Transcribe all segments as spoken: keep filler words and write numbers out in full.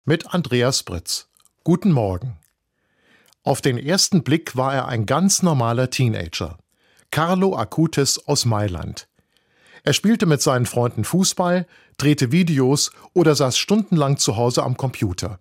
mit Andreas Britz. Guten Morgen. Auf den ersten Blick war er ein ganz normaler Teenager. Carlo Acutis aus Mailand. Er spielte mit seinen Freunden Fußball, drehte Videos oder saß stundenlang zu Hause am Computer.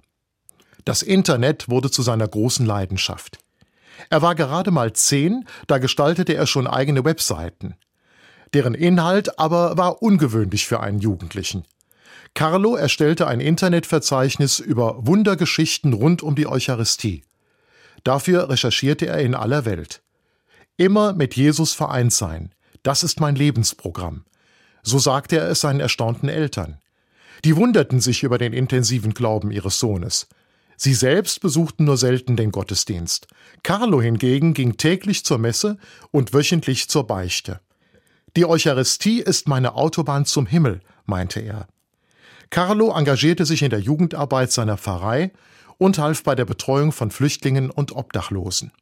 Das Internet wurde zu seiner großen Leidenschaft. Er war gerade mal zehn, da gestaltete er schon eigene Webseiten. Deren Inhalt aber war ungewöhnlich für einen Jugendlichen. Carlo erstellte ein Internetverzeichnis über Wundergeschichten rund um die Eucharistie. Dafür recherchierte er in aller Welt. Immer mit Jesus vereint sein, das ist mein Lebensprogramm. So sagte er es seinen erstaunten Eltern. Die wunderten sich über den intensiven Glauben ihres Sohnes. Sie selbst besuchten nur selten den Gottesdienst. Carlo hingegen ging täglich zur Messe und wöchentlich zur Beichte. Die Eucharistie ist meine Autobahn zum Himmel, meinte er. Carlo engagierte sich in der Jugendarbeit seiner Pfarrei und half bei der Betreuung von Flüchtlingen und Obdachlosen.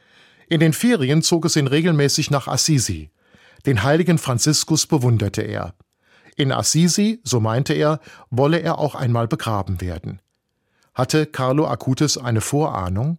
In den Ferien zog es ihn regelmäßig nach Assisi. Den heiligen Franziskus bewunderte er. In Assisi, so meinte er, wolle er auch einmal begraben werden. Hatte Carlo Acutis eine Vorahnung?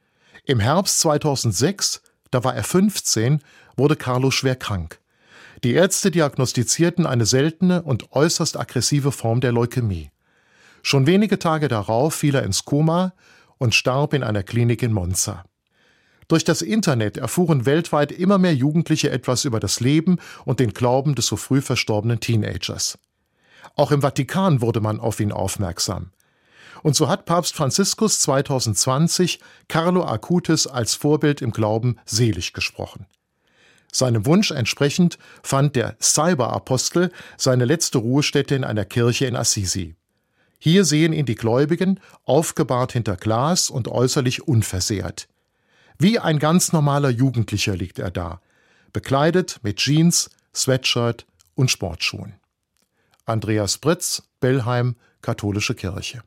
Im Herbst zweitausendsechs, da war er fünfzehn, wurde Carlo schwer krank. Die Ärzte diagnostizierten eine seltene und äußerst aggressive Form der Leukämie. Schon wenige Tage darauf fiel er ins Koma und starb in einer Klinik in Monza. Durch das Internet erfuhren weltweit immer mehr Jugendliche etwas über das Leben und den Glauben des so früh verstorbenen Teenagers. Auch im Vatikan wurde man auf ihn aufmerksam. Und so hat Papst Franziskus zweitausendzwanzig Carlo Acutis als Vorbild im Glauben selig gesprochen. Seinem Wunsch entsprechend fand der Cyberapostel seine letzte Ruhestätte in einer Kirche in Assisi. Hier sehen ihn die Gläubigen, aufgebahrt hinter Glas und äußerlich unversehrt. Wie ein ganz normaler Jugendlicher liegt er da, bekleidet mit Jeans, Sweatshirt und Sportschuhen. Andreas Britz, Bellheim, Katholische Kirche.